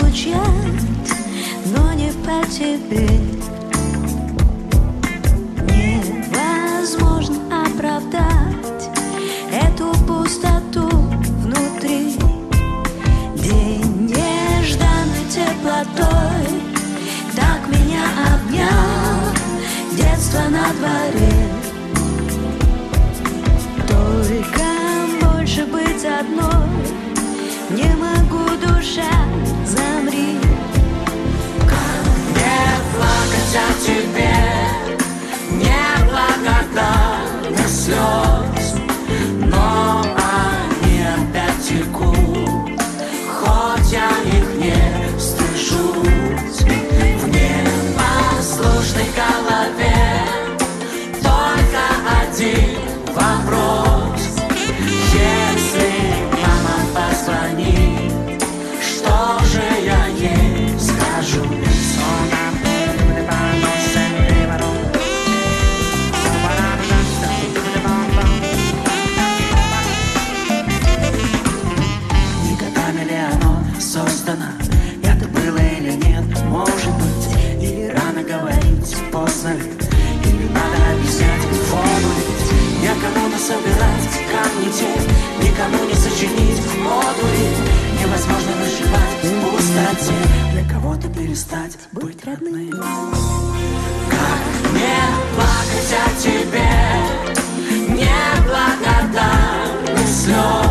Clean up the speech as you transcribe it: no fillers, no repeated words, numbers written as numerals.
скучать, но не по тебе. Невозможно оправдать эту пустоту внутри. День нежданной теплотой так меня обнял, детство на дворе. Только больше быть одной не могу, душа, замри. Как не плакать о тебе, неблагодарных слез, но они опять текут, хоть я их не стыжусь. В непослушной голове только один вопрос: если мама позвонит, что же я ей скажу? Не годами ли оно создано? Это было или нет? Может быть, или рано говорить, поздно ли? Или надо объяснять, воду лить? Некому насобирать камни те, никому не сочинить модули. Невозможно выживать в пустоте, для кого-то перестать быть родным. Как не плакать о тебе, неблагодарных слез?